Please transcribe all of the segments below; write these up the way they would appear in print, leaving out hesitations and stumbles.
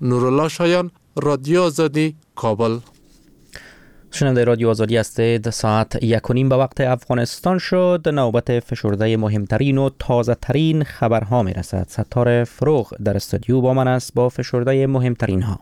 نورالله شایان، رادیو آزادی، کابل. شنونده رادیو آزادی هستید. ساعت 1:30 به وقت افغانستان شد. نوبت فشرده مهمترین و تازه ترین خبرها می رسد. ستار فروغ در استودیو با من است با فشرده مهمترین ها.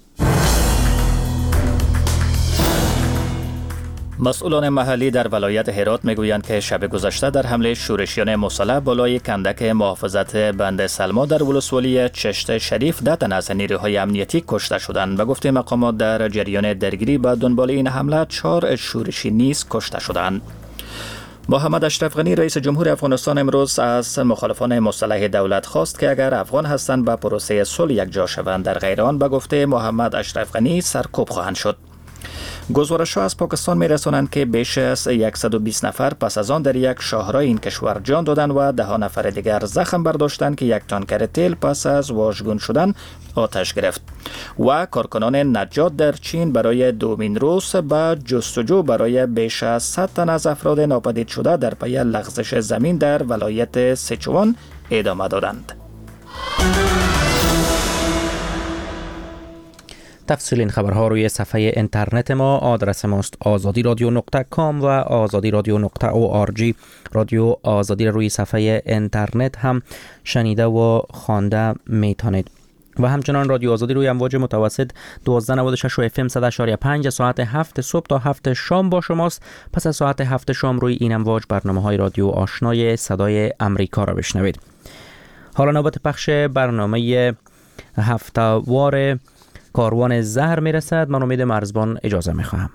مسئولان محلی در ولایت هرات میگویند که شب گذشته در حمله شورشیان مسلح بالای کندک محافظت بند سلما در ولسوالی چشت شریف 10 تن از نیروهای امنیتی کشته شدند. به گفته مقامات در جریان درگیری به دنبال این حمله 4 شورشی نیز کشته شدند. محمد اشرف غنی رئیس جمهور افغانستان امروز از مخالفان مسلح دولت خواست که اگر افغان هستند به پروسه صلح یکجا شوند. در غیر آن به گفته محمد اشرف غنی سرکوب خواهند شد. گزارش‌ها از پاکستان می‌رسانند که بیش از 120 نفر پس از آن در یک شاهرای این کشور جان دادند و 10 نفر دیگر زخم برداشتند که یک تانکر تیل پس از واژگون شدن آتش گرفت. و کارکنان نجات در چین برای دومین روز به جستجو برای بیش از 100 تن از افراد ناپدید شده در پی لغزش زمین در ولایت سیچوان ادامه دادند. تفصیل این خبرها روی صفحه اینترنت ما. آدرس ماست azadiradyo.com و azadiradyo.org. رادیو آزادی روی صفحه اینترنت هم شنیده و خوانده میتونید. و همچنان رادیو آزادی روی امواج متوسط 1296 و FM 100.5 ساعت 7 صبح تا 7 شام با شماست. پس از ساعت 7 شام روی این امواج برنامه‌های رادیو آشنای صدای امریکا را بشنوید. حالا نوبت پخش برنامه هفته‌وار کاروان زهر میرسد. من امید مرزبان اجازه میخواهم.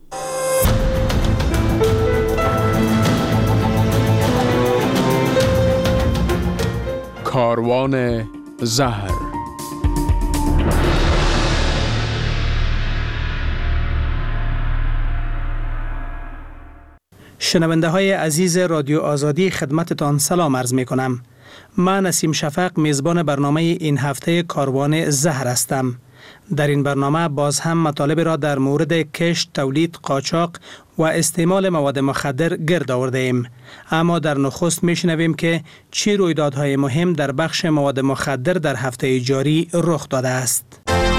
کاروان زهر. شنونده های عزیز رادیو آزادی خدمتتان سلام عرض می کنم. من نسیم شفق میزبان برنامه این هفته کاروان زهر هستم. در این برنامه باز هم مطالب را در مورد کشت، تولید، قاچاق و استعمال مواد مخدر گرد آورده ایم. اما در نخست میشنویم که چه رویدادهای مهم در بخش مواد مخدر در هفته جاری رخ داده است.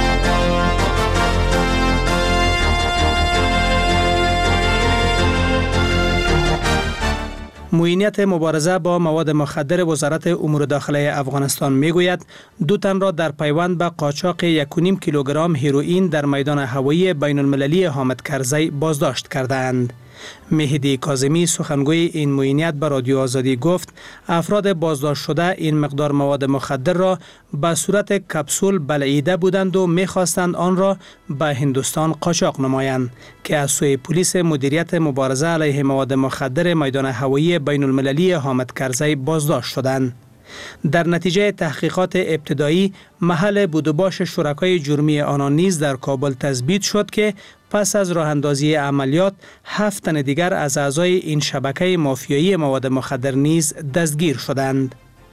معینیت مبارزه با مواد مخدر وزارت امور داخله افغانستان میگوید 2 تن را در پیوند به قاچاق 1.5 کیلوگرم هیروئین در میدان هوایی بین المللی حامد کرزی بازداشت کردند. مهدی کاظمی سخنگوی این معینیت به رادیو آزادی گفت افراد بازداشت شده این مقدار مواد مخدر را به صورت کپسول بلعیده بودند و می‌خواستند آن را به هندوستان قاچاق نمایند که از سوی پلیس مدیریت مبارزه علیه مواد مخدر میدان هوایی بین المللی حامد کرزی بازداشت شدند. در نتیجه تحقیقات ابتدایی محل بود و باش شرکای جرمی آنان نیز در کابل تثبیت شد که پس از راه اندازی عملیات 7 تن دیگر از اعضای این شبکه مافیایی مواد مخدر نیز دستگیر شدند.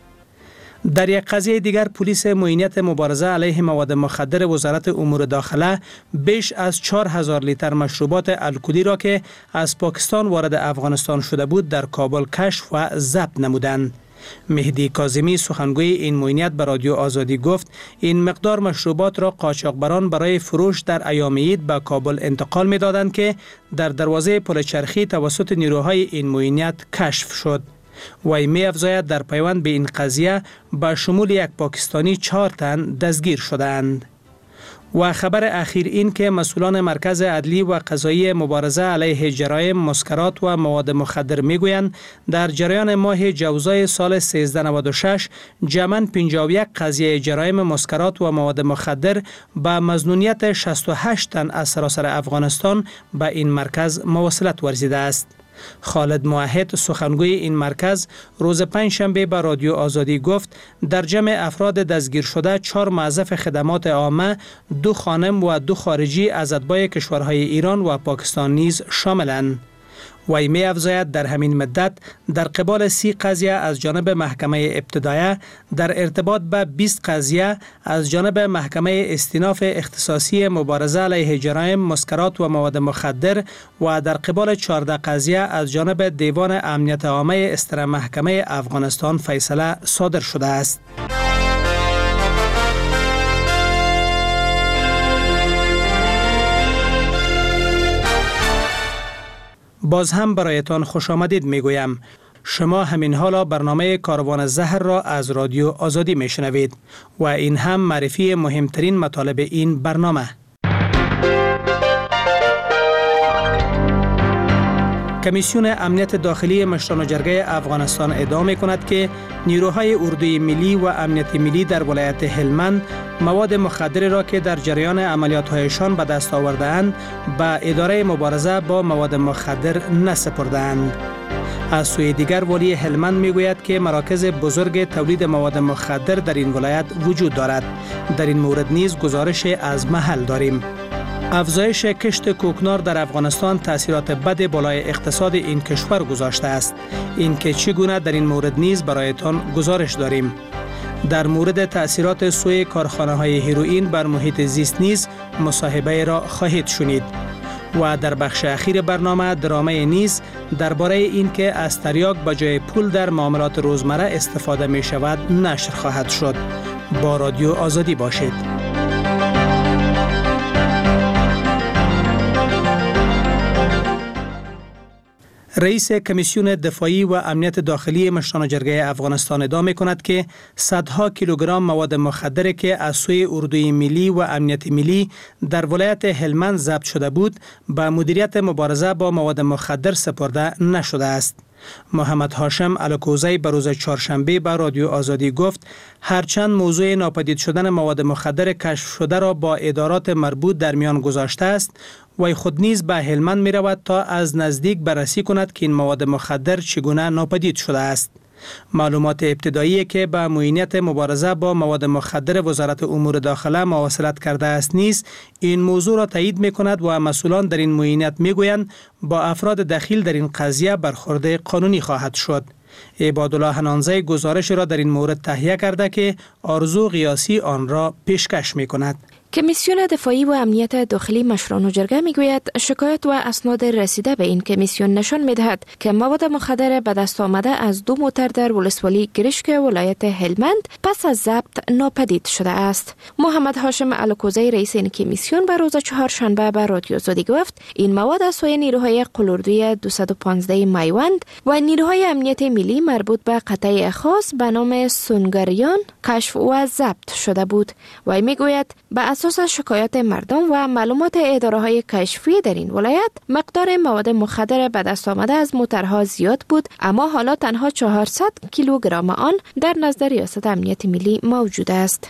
در یک قضیه دیگر پلیس معینیت مبارزه علیه مواد مخدر وزارت امور داخله بیش از 4000 لیتر مشروبات الکلی را که از پاکستان وارد افغانستان شده بود در کابل کشف و ضبط نمودند. مهدی کاظمی سخنگوی این معینیت به رادیو آزادی گفت این مقدار مشروبات را قاچاقبران برای فروش در ایام عید به کابل انتقال می‌دادند که در دروازه پل چرخی توسط نیروهای این معینیت کشف شد. وی می‌افزاید در پیوند به این قضیه به شمول یک پاکستانی 4 تن دستگیر شدند. و خبر اخیر این که مسئولان مرکز عدلی و قضایی مبارزه علیه جرایم، مسکرات و مواد مخدر میگویند در جریان ماه جوزای سال 1396 جمعاً 51 قضیه جرایم مسکرات و مواد مخدر به مظنونیت 68 تن از سراسر افغانستان به این مرکز موصلت ورزیده است. خالد موحد سخنگوی این مرکز روز پنجشنبه به رادیو آزادی گفت در جمع افراد دستگیر شده 4 موظف خدمات عامه، 2 خانم و 2 خارجی از اتباع کشورهای ایران و پاکستان نیز شاملند. وی می افزاید در همین مدت در قبال 30 قضیه از جانب محکمه ابتدایه در ارتباط به 20 قضیه از جانب محکمه استیناف اختصاصی مبارزه علیه جرایم، مسکرات و مواد مخدر و در قبال 14 قضیه از جانب دیوان امنیت عامه استر محکمه افغانستان فیصله صادر شده است. باز هم برایتان خوش آمدید میگویم. شما همین حالا برنامه کاروان زهر را از رادیو آزادی میشنوید و این هم معرفی مهمترین مطالب این برنامه. کمیسیون امنیت داخلی مشران و جرگه افغانستان ادعا می‌کند که نیروهای اردوی ملی و امنیت ملی در ولایت هلمند مواد مخدر را که در جریان عملیات‌هایشان به دست آورده‌اند به اداره مبارزه با مواد مخدر نسپرده‌اند. از سوی دیگر والی هلمند میگوید که مراکز بزرگ تولید مواد مخدر در این ولایت وجود دارد. در این مورد نیز گزارش از محل داریم. افزایش کشت کوکنار در افغانستان تأثیرات بد بالای اقتصاد این کشور گذاشته است. این که چگونه در این مورد نیز برایتان گزارش داریم. در مورد تأثیرات سوی کارخانه‌های هیروئین بر محیط زیست نیز مصاحبه را خواهید شنید. و در بخش اخیر برنامه درامه نیز درباره این که از تریاک به جای پول در معاملات روزمره استفاده می شود نشر خواهد شد. با رادیو آزادی باشید. رئیس کمیسیون دفاعی و امنیت داخلی مشران و جرگه افغانستان ادعا می‌کند که صدها کیلوگرم مواد مخدر که از سوی اردوی ملی و امنیت ملی در ولایت هلمند ضبط شده بود به مدیریت مبارزه با مواد مخدر سپرده نشده است. محمد هاشم الکوزی به روز چهارشنبه به رادیو آزادی گفت هرچند موضوع ناپدید شدن مواد مخدر کشف شده را با ادارات مربوط در میان گذاشته است، وی خود نیز به هلمند می رود تا از نزدیک بررسی کند که این مواد مخدر چگونه ناپدید شده است. معلومات ابتدایی که به معینیت مبارزه با مواد مخدر وزارت امور داخله مواصلت کرده است نیز این موضوع را تایید می کند و مسئولان در این معینیت می گویند با افراد دخیل در این قضیه برخورد قانونی خواهد شد. عبادالله حنانزی گزارش را در این مورد تهیه کرده که آرزو قیاسی آن را پیشکش می کند. کمیسیون دفاعی و امنیت داخلی مشران و جرگه میگوید شکایت و اسناد رسیده به این کمیسیون نشان میدهد که مواد مخدر به دست آمده از 2 موتر در ولسوالی گرشک ولایت هلمند پس از ضبط ناپدید شده است. محمد هاشم الکوزی رئیس این کمیسیون به روز چهارشنبه به رادیو آزادی گفت این مواد از سوی نیروهای قلوردوی 215 میوند و نیروهای امنیت ملی مربوط به قطعه خاص به نام سونگریان کشف و ضبط شده بود. و میگوید به اساس شکایات مردم و معلومات اداره‌های کشفی در این ولایت مقدار مواد مخدر به دست آمده از موترها زیاد بود، اما حالا تنها 400 کیلوگرم آن در نزد ریاست امنیت ملی موجود است.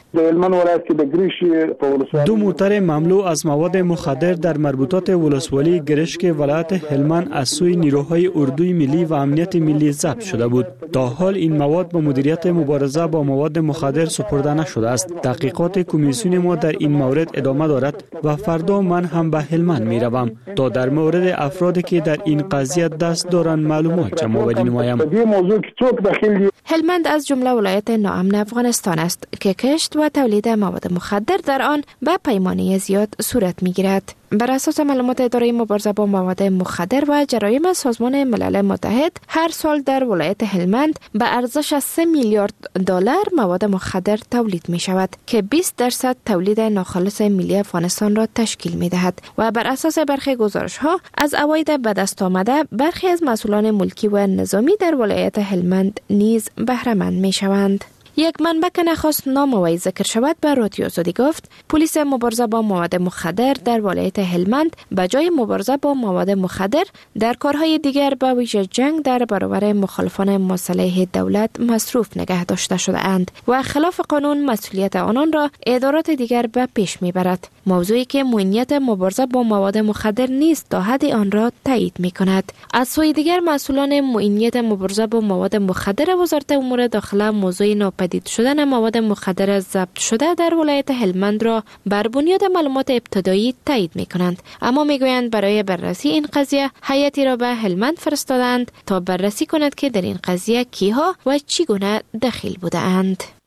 2 موتر مملو از مواد مخدر در مربوطات ولسوالی گرشک ولایت هلمند از سوی نیروهای اردوی ملی و امنیت ملی ضبط شده بود. تا حال این مواد به مدیریت مبارزه با مواد مخدر سپرده نشده است. تحقیقات کمیسیون ما در این مورد ادامه دارد و فردا من هم به هلمند می روم تا در مورد افرادی که در این قضیه دست دارند معلومات جمع آوری نمایم. هلمند از جمله ولایت ناامن افغانستان است که کشت و تولید مواد مخدر در آن به پیمانه زیاد صورت می گیرد. بر اساس معلومات اداره مبارزه با مواد مخدر و جرایم سازمان ملل متحد هر سال در ولایت هلمند به ارزش از 3 میلیارد دلار مواد مخدر تولید می شود که 20% تولید ناخالص ملی افغانستان را تشکیل می دهد و بر اساس برخی گزارش ها از عواید به دست آمده برخی از مسئولان ملکی و نظامی در ولایت هلمند نیز بهره مند می شوند. یک منبع که نخواست نام وی ذکر شود به رادیو آزادی گفت پلیس مبارزه با مواد مخدر در ولایت هلمند به جای مبارزه با مواد مخدر در کارهای دیگر به ویژه جنگ در برابر مخالفان مسلح دولت مصروف نگه داشته شده اند و خلاف قانون مسئولیت آنان را ادارات دیگر به پیش میبرد، موضوعی که معینیت مبارزه با مواد مخدر نیست تا حد آن را تایید میکند. از سوی دیگر مسئولان معینیت مبارزه با مواد مخدر وزارت امور داخله موضوع ناپدید شدن مواد مخدر ضبط شده در ولایت هلمند را بر بنیاد معلومات ابتدایی تایید میکنند، اما میگویند برای بررسی این قضیه هیئتی را به هلمند فرستادند تا بررسی کند که در این قضیه کیها و چگونه دخیل بوده اند.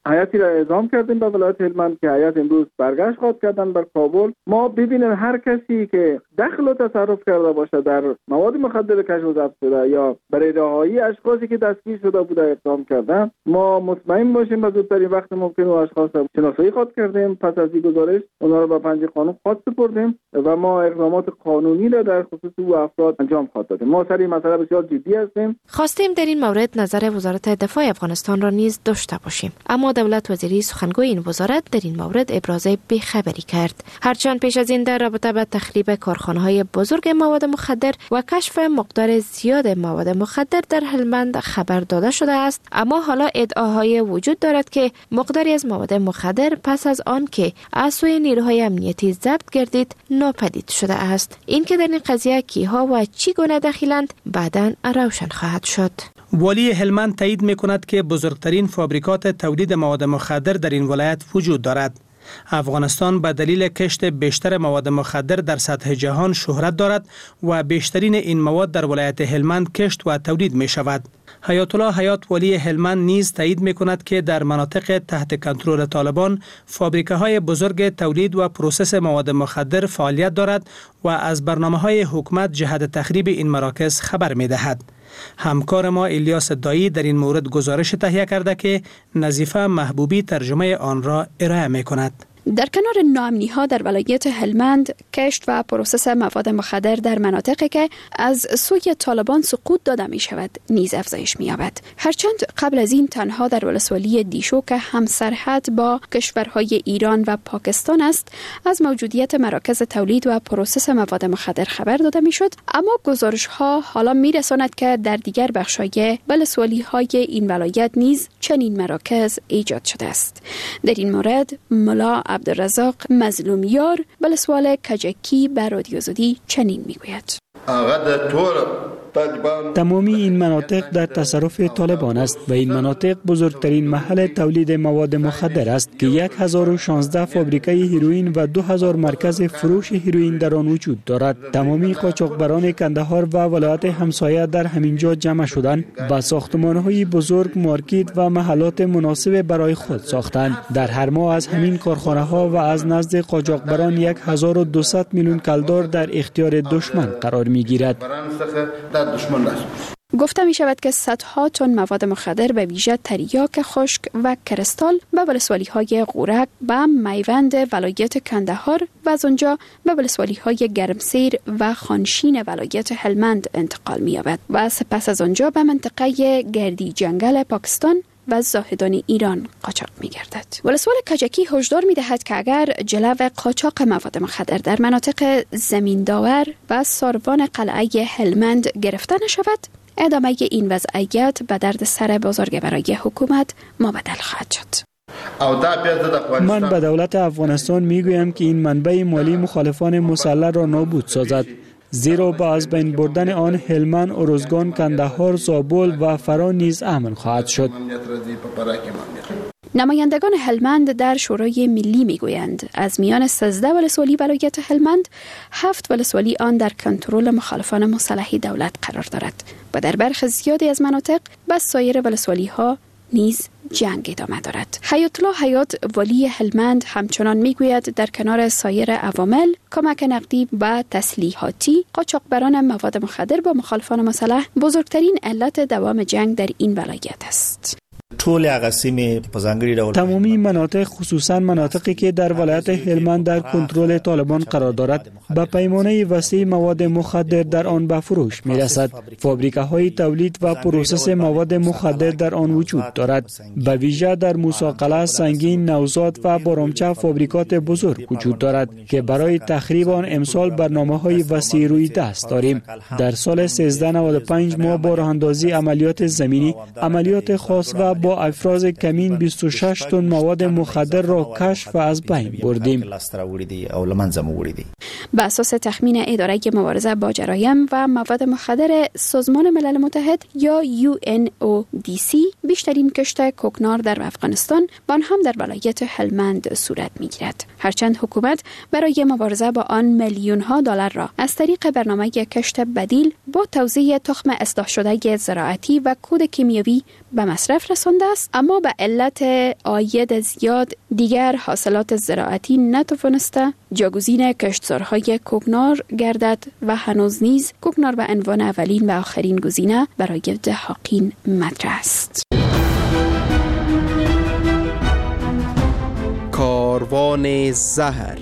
هیئتی را اعزام کردیم به ولایت هلمند که هیئت امروز برگشت خواهد کردن بر کابل. ما ببینیم هر کسی که دخل و تصرف کرده باشه در مواد مخدر کشف و ضبط شده یا برای رهایی اشخاصی که دستگیر شده بوده اقدام کردن، ما مطمئن باشیم به زودترین وقت ممکن و اشخاص را شناسایی خواهد کردیم. پس از این گزارش اونها را به پنجه قانون خواهد سپردیم و ما اقدامات قانونی را در خصوص او افراد انجام خواهد دادیم. ما سر این مسئله بسیار جدی هستیم. خواستیم در این مورد نظر وزارت دفاع افغانستان را نیز داشته باشیم، اما دولت وزیری سخنگوی این وزارت در این مورد ابراز بی‌خبری کرد. هرچند پیش از این در رابطه با تخریب کارخانه‌های بزرگ مواد مخدر و کشف مقدار زیاد مواد مخدر در هلمند خبر داده شده است، اما حالا ادعاهای وجود دارد که مقداری از مواد مخدر پس از آن که از سوی نیروهای امنیتی ضبط گردید ناپدید شده است. این که در این قضیه کیها و چی گونه دخیلند بعداً روشن خواهد شد. والی هلمند تایید می‌کند که بزرگترین فابریکات تولید مواد مخدر در این ولایت وجود دارد. افغانستان به دلیل کشت بیشتر مواد مخدر در سطح جهان شهرت دارد و بیشترین این مواد در ولایت هلمند کشت و تولید می شود. حیات الله حیات والی هلمند نیز تایید می کند که در مناطق تحت کنترل طالبان فابریکه های بزرگ تولید و پروسس مواد مخدر فعالیت دارد و از برنامه های حکومت جهت تخریب این مراکز خبر می دهد. همکار ما الیاس دایی در این مورد گزارش تهیه کرده که نظیفه محبوبی ترجمه آن را ارائه می کند. در کنار ناامنی‌ها در ولایت هلمند، کشت و پروسس مواد مخدر در مناطقی که از سوی طالبان سقوط داده می شود نیز افزایش می یابد. هرچند قبل از این تنها در ولسوالی دیشو که هم سرحد با کشورهای ایران و پاکستان است از موجودیت مراکز تولید و پروسس مواد مخدر خبر داده می شد، اما گزارش‌ها حالا می رساند که در دیگر بخش‌های ولسوالی‌های این ولایت نیز چنین مراکز ایجاد شده است. در این مورد ملا عبدالرزاق مظلومیار ولسوال کجکی به رادیو آزادی چنین میگوید: تمامی این مناطق در تصرف طالبان است و این مناطق بزرگترین محل تولید مواد مخدر است که 1016 فابریکه هیروئین و 2000 مرکز فروش هیروئین در آن وجود دارد. تمامی قاچاقبران کندهار و ولایت همسایه در همینجا جمع شدند و ساختمان‌های بزرگ، مارکت و محلات مناسب برای خود ساختند. در هر ماه از همین کارخانه‌ها و از نزد قاچاقبران 1200 میلیون کلدار در اختیار دشمن قرار می‌گیرد. گفته می شود که صدها تن مواد مخدر به ویژه تریاک خشک و کرستال به ولسوالی های غورک به میوند ولایت کندهار و از آنجا به ولسوالی های گرمسیر و خانشین ولایت هلمند انتقال می یابد و سپس از آنجا به منطقه گردی جنگل پاکستان و زاهدان ایران قاچاق می گردد. ولسوال کجکی هشدار می دهد که اگر جلو قاچاق مواد مخدر در مناطق زمینداور و ساروان قلعه هلمند گرفته نشود، ادامه این وضعیت به درد سر بزرگ برای حکومت مبدل خواهد شد. من به دولت افغانستان میگویم که این منبع مالی مخالفان مسلح را نابود سازد، زیرا با از بین بردن آن هلمند، ارزگان، کندهار، زابل و فرا نیز امن خواهد شد. نمایندگان هلمند در شورای ملی میگویند از میان 13 ولسوالی ولایت هلمند 7 ولسوالی آن در کنترل مخالفان مسلح دولت قرار دارد و در برخی زیادی از مناطق با سایر ولسوالی ها نیز جنگ ادامه دارد. حیات الله حیات والی هلمند همچنان میگوید در کنار سایر عوامل کمک نقدی و تسلیحاتی قاچاقبران مواد مخدر با مخالفان مسلح بزرگترین علت دوام جنگ در این ولایت است. تمامی مناطق خصوصا مناطقی که در ولایت هلمند در کنترل طالبان قرار دارد با پیمانه وسیع مواد مخدر در آن به فروش می رسد. فابریکه های تولید و پروسس مواد مخدر در آن وجود دارد. به ویژه در موسی، سنگین، نوزاد و بارامچه فابریکات بزرگ وجود دارد که برای تخریب آن امسال برنامه‌های وسیع روی دست داریم. در سال 1395 ما با راه‌اندازی عملیات زمینی، عملیات خاص و با افراز کمین 26 تن مواد مخدر را کشف و از بین بردیم. به اساس تخمین اداره مبارزه با جرایم و مواد مخدر سازمان ملل متحد یا UNODC بیشترین کشت کوکنار در افغانستان آن هم در ولایت هلمند صورت می‌گیرد. هرچند حکومت برای مبارزه با آن میلیون ها دلار را از طریق برنامه کشت بدیل با توزیع تخم اصلاح شده زراعتی و کود کیمیایی به مصرف رسانده مانده است، اما به علت عاید زیاد دیگر حاصلات زراعتی نتوانسته جاگزین کشتزارهای کوکنار گردد و هنوز نیز کوکنار به عنوان اولین و آخرین گزینه برای دهاقین مطرح است. کاروان زهر.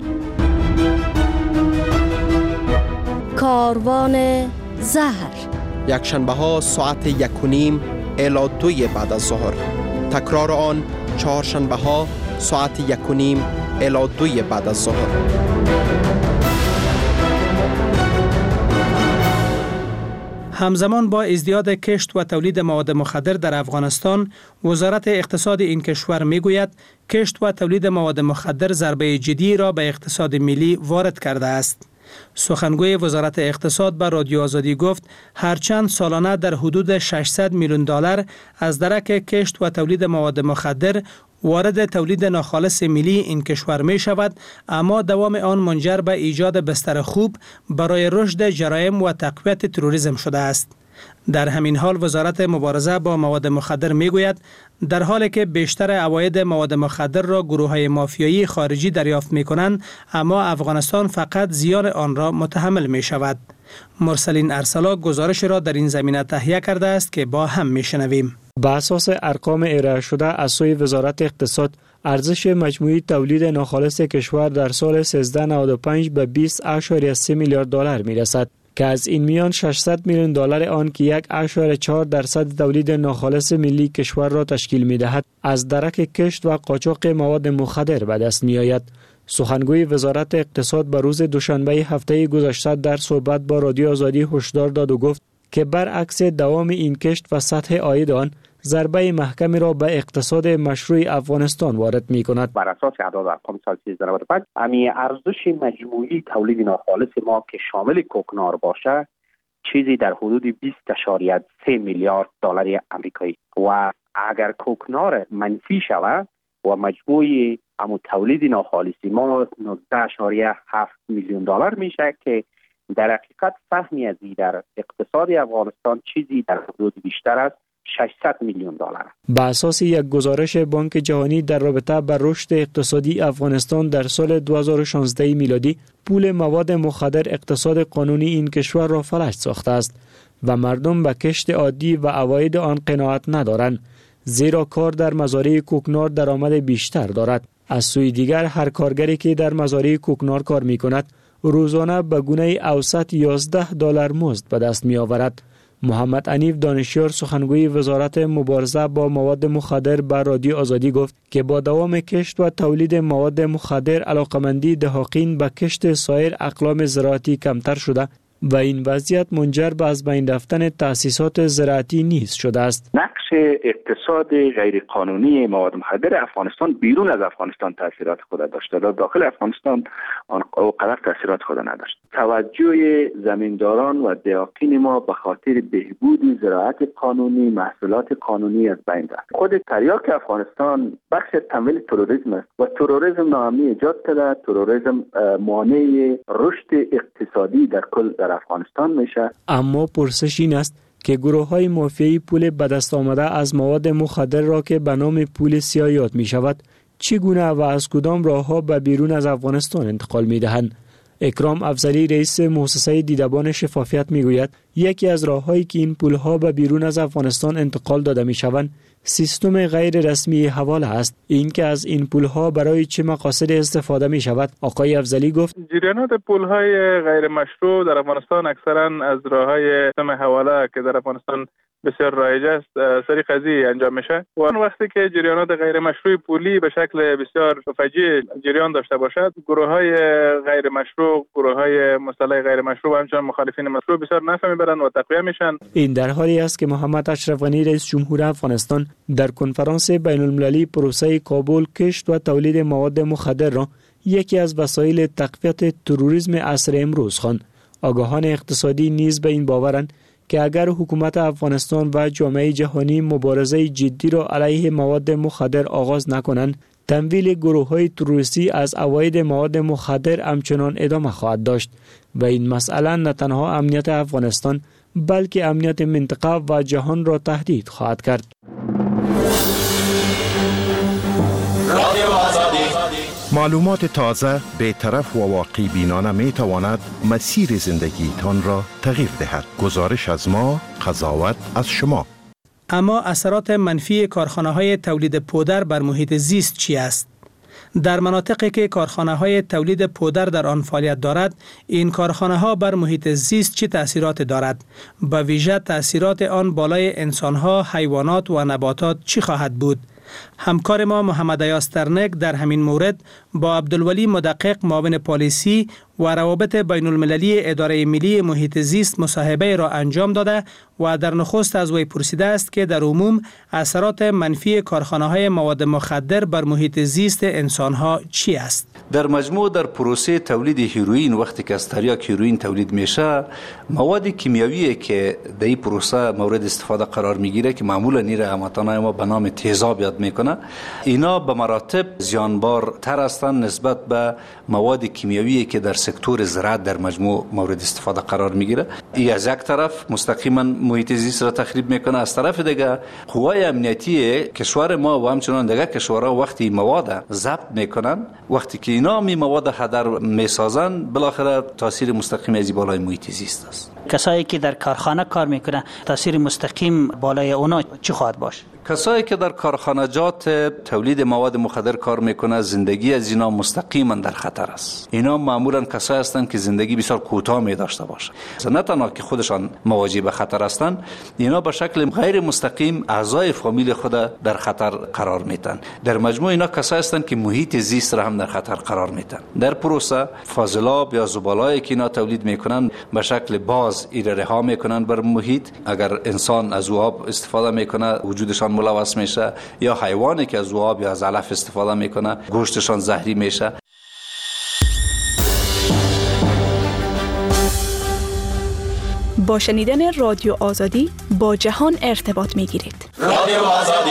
کاروان زهر یک شنبه ها ساعت 1:30 الی 2 بعد از ظهر. تکرار آن چهارشنبه ها ساعت 1:30 الی 2 بعد از ظهر. همزمان با ازدیاد کشت و تولید مواد مخدر در افغانستان، وزارت اقتصاد این کشور میگوید کشت و تولید مواد مخدر ضربه جدی را به اقتصاد ملی وارد کرده است. سخنگوی وزارت اقتصاد به رادیو آزادی گفت هرچند سالانه در حدود 600 میلیون دلار از درک کشت و تولید مواد مخدر وارد تولید ناخالص ملی این کشور می شود، اما دوام آن منجر به ایجاد بستر خوب برای رشد جرایم و تقویت تروریسم شده است. در همین حال وزارت مبارزه با مواد مخدر می گوید در حالی که بیشتر عواید مواد مخدر را گروه‌های مافیایی خارجی دریافت می کنند، اما افغانستان فقط زیان آن را متحمل می شود. مرسلین ارسلا گزارش را در این زمینه تهیه کرده است که با هم می شنویم. بر اساس ارقام ارائه شده از سوی وزارت اقتصاد، ارزش مجموعی تولید ناخالص کشور در سال 1395 به 20.3 میلیارد دلار می رسد که از این میان 600 میلیون دلار آن که 1.4% تولید ناخالص ملی کشور را تشکیل می دهد از درک کشت و قاچاق مواد مخدر به دست می آید. سخنگوی وزارت اقتصاد به روز دوشنبه هفته گذشته در صحبت با رادیو آزادی هشدار داد و گفت که برعکس دوام این کشت و سطح عاید آن، ضربه محکمی را به اقتصاد مشروع افغانستان وارد می کند. بر اساس اعداد ارقام سال 1395 امی ارزش مجموعی تولید ناخالص ما که شامل کوکنار باشه چیزی در حدود 20.3 میلیارد دلار آمریکایی و اگر کوکنار منفی شود و مجموعی امو تولید ناخالصی ما 19.7 میلیون دلار میشه که در حقیقت فهمی از در اقتصاد افغانستان چیزی در حدود بیشتر از 600 میلیون دلار. به اساس یک گزارش بانک جهانی در رابطه با رشد اقتصادی افغانستان در سال 2016 میلادی، پول مواد مخدر اقتصاد قانونی این کشور را فلج ساخته است و مردم به کشت عادی و عواید آن قناعت ندارند، زیرا کار در مزارع کوکنار درآمد بیشتر دارد. از سوی دیگر هر کارگری که در مزارع کوکنار کار می کند روزانه به گونه اوسط 11 دلار مزد به دست می آورد. محمد عنیف دانشیار سخنگوی وزارت مبارزه با مواد مخدر به رادیو آزادی گفت که با دوام کشت و تولید مواد مخدر علاقمندی دهاقین به کشت سایر اقلام زراعتی کمتر شده و این وضعیت منجر به از بین رفتن تأسیسات زراعتی نیز شده است. نقش اقتصاد غیر قانونی مواد مخدر افغانستان بیرون از افغانستان تاثیرات خود داشته، در داخل افغانستان آنقدر تاثیرات خود نداشت. توجه زمینداران و دهاقین ما به خاطر بهبود زراعت قانونی، محصولات قانونی از بین رفت. خود تریاک افغانستان بخش تمویل تروریسم است و تروریسم ناامنی ایجاد کرده. تروریسم مانع رشد اقتصادی در کل در افغانستان میشه. اما پرسش این است که گروه‌های مافیایی پول به دست آمده از مواد مخدر را که به نام پول سیاه یاد می شود چگونه و از کدام راه‌ها به بیرون از افغانستان انتقال می دهند؟ اکرام افضلی رئیس مؤسسه دیدبان شفافیت می گوید یکی از راه‌هایی که این پول‌ها به بیرون از افغانستان انتقال داده می شوند سیستم غیر رسمی حواله است. این که از این پول‌ها برای چه مقاصد استفاده می شود؟ آقای افضلی گفت جریانات پول‌های غیر مشروع در افغانستان اکثرا از راه‌های سیستم حواله که در افغانستان بسیار رایج است سری قضیه انجام میشه و وقتی که جریانات غیر مشروع پولی به شکل بسیار فجیع جریان داشته باشد، گروه‌های غیر مشروع، گروه‌های مسلح غیر مشروع و همچنین مخالفین مشروع بسیار نفع میبرند و تقویت میشن. این در حالی است که محمد اشرف غنی رئیس جمهور افغانستان در کنفرانس بین‌المللی پروسه کابل کشت و تولید مواد مخدر را یکی از وسایل تقویت تروریسم عصر امروز خواند. آگاهان اقتصادی نیز به این باورند که اگر حکومت افغانستان و جامعه جهانی مبارزه جدی را علیه مواد مخدر آغاز نکنند، تمویل گروه‌های تروریستی از عواید مواد مخدر همچنان ادامه خواهد داشت و این مسئله نه تنها امنیت افغانستان بلکه امنیت منطقه و جهان را تهدید خواهد کرد. معلومات تازه، بی‌طرف و واقعی بینانه می تواند مسیر زندگی تان را تغییر دهد. گزارش از ما، قضاوت از شما. اما اثرات منفی کارخانه‌های تولید پودر بر محیط زیست چی است؟ در مناطقی که کارخانه‌های تولید پودر در آن فعالیت دارد، این کارخانه‌ها بر محیط زیست چه تأثیرات دارد؟ به ویژه تأثیرات آن بالای انسان‌ها، حیوانات و نباتات چی خواهد بود؟ همکار ما محمد ایاز ترنک در همین مورد با عبدالولی مدقق معاون پالیسی و روابط بین المللی اداره ملی محیط زیست مصاحبه را انجام داده و در نخست از وی پرسیده است که در عموم اثرات منفی کارخانه‌های مواد مخدر بر محیط زیست انسان‌ها چی است؟ در مجموع در پروسه تولید هیروئین وقتی که از تریاک هیروئین تولید میشه، مواد کیمیایی که در این پروسه مورد استفاده قرار میگیره که معمولا نیره هموطنان ما به نام تیزاب یاد میکنه، اینا به مراتب زیانبار تر هستند نسبت به مواد کیمیایی که در سکتور زراعت در مجموع مورد استفاده قرار میگیره. این از یک طرف مستقیما محیط زیست را تخریب میکنه، از طرف دیگه قوای امنیتی کشور ما و همچنان دیگه کشورها وقتی مواد ضبط میکنن، وقتی که اینا می مواد هدر میسازن، بالاخره تاثیر مستقیم از بالای محیط زیست است. کسایی که در کارخانه کار میکنن، تاثیر مستقیم بالای اونا چی خواهد باشه؟ کسایی که در کارخانجات تولید مواد مخدر کار میکنه، زندگی از اینا مستقیما در خطر است. اینا معمولا کسایی هستند که زندگی بسیار کوتاه می داشته باشه. نه تنها که خودشان مواجه به خطر هستند، اینا به شکل غیر مستقیم اعضای فامیل خود در خطر قرار میتن. در مجموع اینا کسایی هستند که محیط زیست را هم در خطر قرار میتن. در پروسه فاضلاب یا زبالهایی که اینا تولید میکنن به شکل باز ایره رها میکنن بر محیط. اگر انسان از آب استفاده میکنه، وجودشان ملوث میشه، یا حیوانی که از آب یا از علف استفاده میکنه، گوشتشان زهری میشه. با شنیدن رادیو آزادی با جهان ارتباط میگیرید. رادیو آزادی.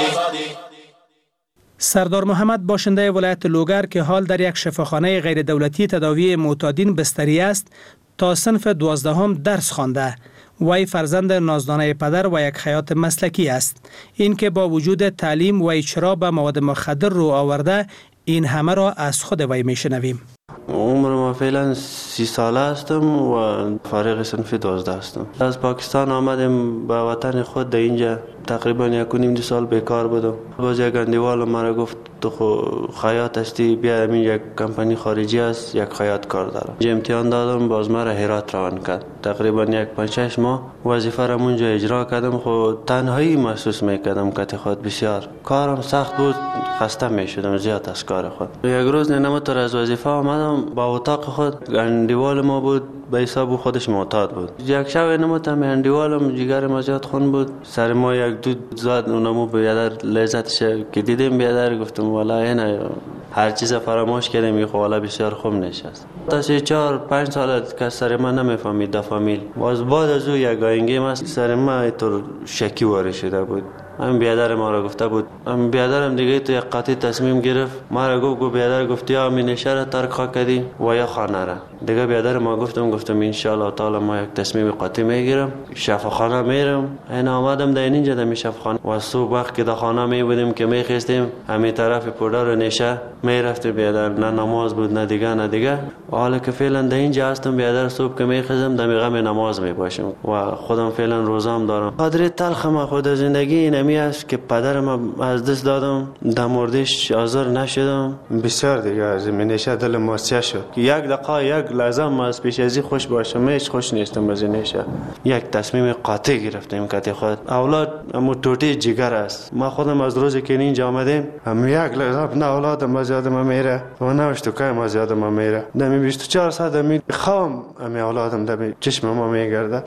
سردار محمد باشنده ولایت لوگر که حال در یک شفاخانه غیر دولتی تداوی معتادین بستری است، تا صنف 12 درس خوانده. وی فرزند نازدانه پدر و یک خیاط مسلکی است. این که با وجود تعلیم و چرا به مواد مخدر رو آورده، این همه را از خود وی میشنویم. عمر ما فعلا 30 ساله هستم و فارغ صنف 12 هستم. از پاکستان آمدیم به وطن خود. در اینجا تقریبا 1.5 سال بیکار بودم. باز یک اندیوال مرا گفت تو خیاط هستی، بیا همین یک کمپانی خارجی است، یک خیاط کار دارم. امتحان دادم، باز مرا هرات روان کرد. تقریبا 5-6 ماه وظیفه را اونجا اجرا کردم. خود تنهایی محسوس میکردم که خود بسیار کارم سخت بود، خسته میشدم زیاد از کار خود. یک روز نمتر از وظیفه آمدم، با اتاق خود اندیوال ما بود، به حساب خودش معتاد بود. یک شب نمتم اندیوالم جگر ما زیاد خون بود، سر ما یک دود زد، اونمو بیادر لذتش که دیدیم بیادر گفتم والا اینه هر چیز فراموش کردم، این والا بسیار خوب نشست. تا 4-5 سال که سر ما نمیفهمید دا فامیل. باز بعد از او یک آینگی ما سر ما اینطور شکی وارد شده بود. هم بیادر ما را گفته بود، هم بیادرم دیگه تو یک قاطع تصمیم گرفت. ما را گفت بیادر گفت یا امینشه را ترک کردی و یا خانه را. دیگه بیادر ما گفتم ان شاء الله تعالی ما یک تصمیم قاطع میگیرم، شفاخانه میرم. اینا آمدم در اینجا در شفاخانه و صبح وقت که در خانه می بودیم که میخواستیم همین طرف پودر و نشه میرفت بیادر، نه نماز بود نه دیگه. و حالا که فعلا در اینجا هستم، بیادر صبح که میخوام در میغم نماز میباشم و خودم فعلا روزام دارم. قدر تلخ ما خود زندگی اینمی است که پدرم از دست دادم، در موردش حاضر نشدم. بسیار دیگه از منشه دل ماسیه شد که یک دقیقه یک لازم از پیش ازی خوش باشم، هیچ خوش نیستم از نشه. یک تصمیم قاطع گرفتیم که خود اولاد امو توتی جگر است. ما خودم از روزی که اینجا آمدیم هم یک لحظه نه اولادم از یادم میره و نه اشتکایم از یادم میره. دمی 24 ساعت دمی خوام امی اولادم دمی چشم ما میگرده.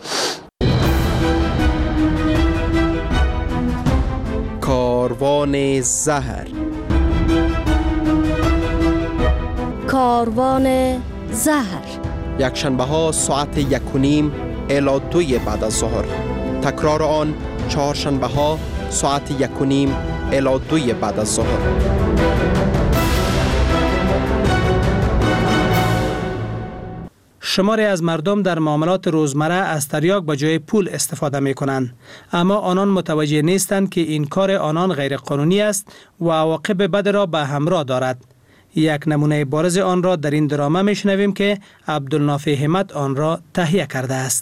کاروان زهر. کاروان زهر یک شنبه ها ساعت 1:30 الی 2 بعد از ظهر. تکرار آن چهارشنبه ها ساعت 1:30 الی 2 بعد از ظهر. شماری از مردم در معاملات روزمره از تریاک به جای پول استفاده می کنند، اما آنان متوجه نیستند که این کار آنان غیر قانونی است و عواقب بد را به همراه دارد. یک نمونه بارز آن را در این درامه میشنویم که عبدالنافع همت آن را تهیه کرده است.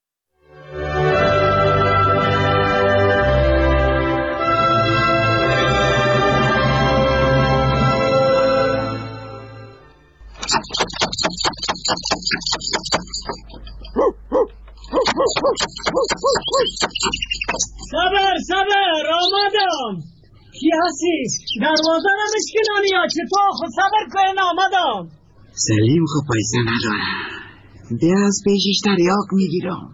صبر آمدم. کی هستی؟ دروازه را بشکنانی یا چطور؟ خود صبر کن آمدم. سلیم خب پیسه ندارم، بیا از پیشش تریاک میگیرم.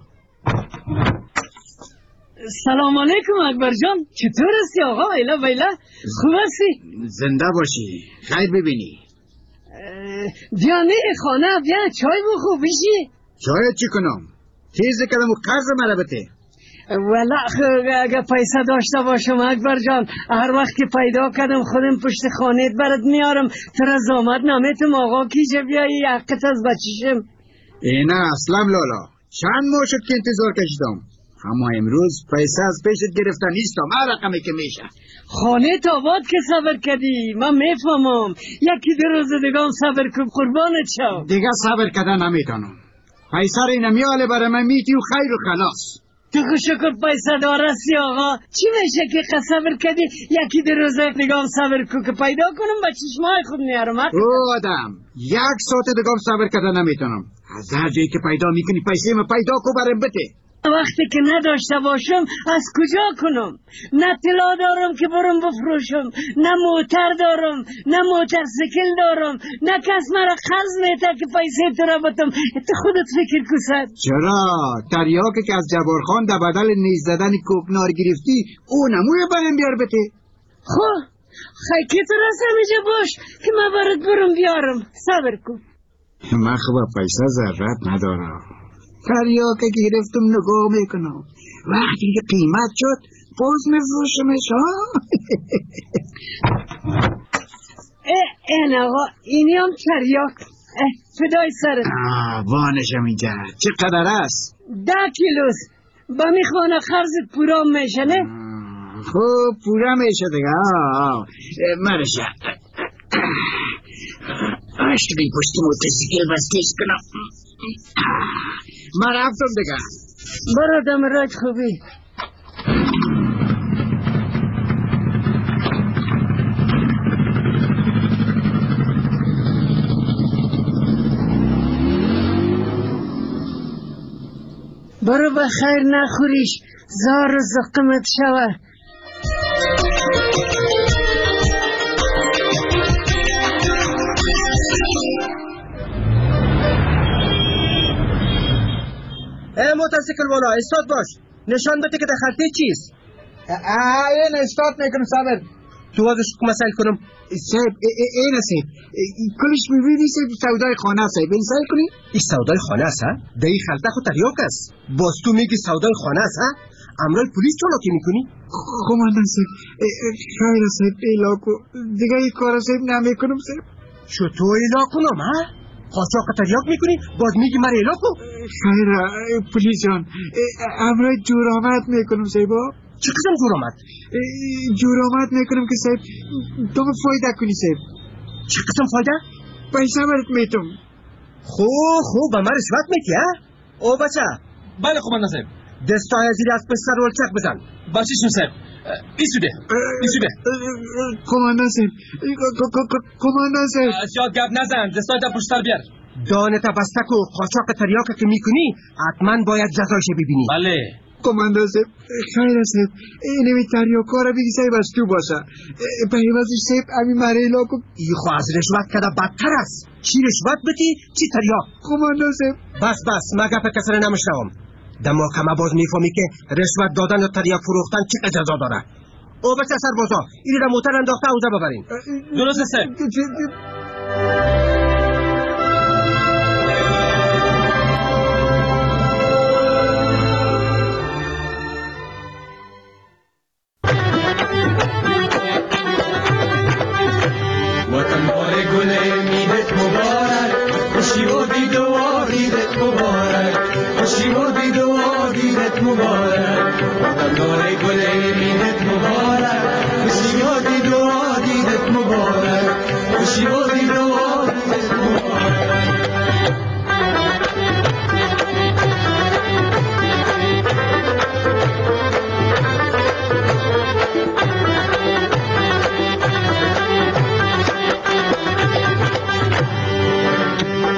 سلام علیکم اکبر جان، چطور هستی آقا؟ ایلا بیلا خوب هستی؟ زنده باشی، خیر ببینی. بیا نه خانه، بیا چای بخور بشی. چای چی کنم؟ تیز کلم و قرض مرا بده. والا اگه پیسه داشته باشم اکبر جان، هر وقت که پیدا کردم خودم پشت خانهت برات میارم. تر از آمد نامیتم آقا کیجه بیایی حقت از بچیشم. اینه اسلام لالا، چند ماه شد که انتظار کشیدم، اما امروز پیسه از پیشت گرفته نیستم. هر رقمی که میشه. خانه آباد که صبر کردی من میفهمم. یکی دو روز دیگه هم صبر کن قربانت شم. دیگه صبر کردن نمیتونم. پیسه رو نمیاله برای من میتی و خیر و خلاص. تو خوشکر پیسه دارستی آقا. چی میشه که صبر کردی یکی دو روز دیگه هم صبر کن که پیدا کنم با چشمای خود میارم. او آدم یک ساعت دیگه هم صبر کردن نمیتونم. از هر جایی که پیدا میکنی پیسه ما پیدا کو برم بده. وقتی که نداشته باشم از کجا کنم؟ نه طلا دارم که برم بفروشم، نه موتر دارم، نه موترسیکل دارم، نه کس مرا قرض میده که پیسه تو را بدم. تو خودت فکر کن. چرا؟ تریاکی که از جبارخان در بدل نیز زدن کوکنار گرفتی او نموی برم بیار بده. خب خیلی تو را سمیجه باش که من برات برم بیارم. صبر کن. من خوبه پیسه ضرورت ندارم. تریاکی که گرفتم نگاه میکنم، وقتی که قیمت شد باز میفروشمش. این آقا اینی هم تریاک. فدای سرت. وانشم اینجا چقدر است؟ 10 کیلوست. با میخوانه خرزت پورا میشه نه؟ خوب پورا میشه دیگه. مرشه اشتری پشت موترسیکل بستیش کنم. من رفتم دیگه. برو دم رای خوبی. برو بخیر نخوریش زار زقمت شوه. موترسیکل والا استاد باش، نشان بده که دخلتی چیست. این استاد میکنم. صبر تو ازش مسئله کنم. صاحب این صاحب کلش میبینی صاحب سودای خانه صاحب این سعی کنی. این سودای خانه است ها؟ دایی خلطه خود تریاک است. باز تو میگی سودای خانه است ها؟ امرای پلیس چلاکی میکنی؟ خماندان صاحب خیر صاحب ایلاکو دیگه این کار صاحب نمیکنم صاحب. چطور ایلا کنم ها؟ قاچاق تریاک میکنی باز میگی من ایلا کن؟ خیر پلیس جان امرای جرامت میکنم صاحب. چه قسم جرامت؟ جرامت میکنم که صاحب تو فایده کنی صاحب. چه قسم فایده؟ پیسه برات میتم. خوب به من رشوت میتی ها؟ او بچه. بله خماندان صاحب. دستای زیر از پسر رولچک بزن. بچه‌شون صاحب ایسوده کماندان صاحب کماندان صاحب زیاد گپ نزن. دستای تا پشتر بیار. دانه تا بستک و قاچاق تریاک که میکنی حتما باید جزایش ببینی. بله کماندان صاحب خیر صاحب اینمی تریاکا را بگی صاحب از تو باشه. به عوضش صاحب امی مریلا کو ای خو از رشوت کده بدتر است. چی رشوت بدی چی تریاک؟ کماندان صاحب بس من گپ کسر نمیشنوم. در محکمه باز میفهمی که رشوت دادن و تریاک فروختن چه جزا داره. او بچه سربازا اینی در موتر انداخته اوزه ببرین. درسته صاحب. وطن بار گل میدت مبارک خوشی و دید و عیدت مبارک خوشی و دید و عیدت مبارک وطن بار